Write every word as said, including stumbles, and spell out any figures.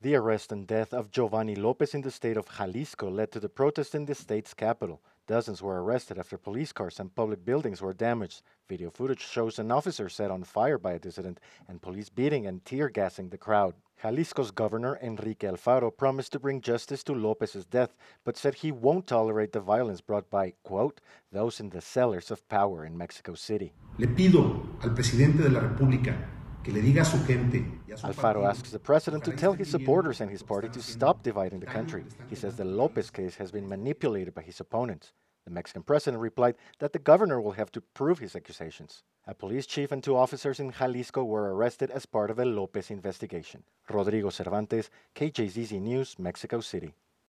The arrest and death of Giovanni Lopez in the state of Jalisco led to the protest in the state's capital. Dozens were arrested after police cars and public buildings were damaged. Video footage shows an officer set on fire by a dissident and police beating and tear gassing the crowd. Jalisco's governor, Enrique Alfaro, promised to bring justice to Lopez's death, but said he won't tolerate the violence brought by, quote, those in the cellars of power in Mexico City. Le pido al presidente de la República que le diga a su gente. Alfaro asks the president to tell his supporters and his party to stop dividing the country. He says the Lopez case has been manipulated by his opponents. The Mexican president replied that the governor will have to prove his accusations. A police chief and two officers in Jalisco were arrested as part of a Lopez investigation. Rodrigo Cervantes, K J Z Z News, Mexico City.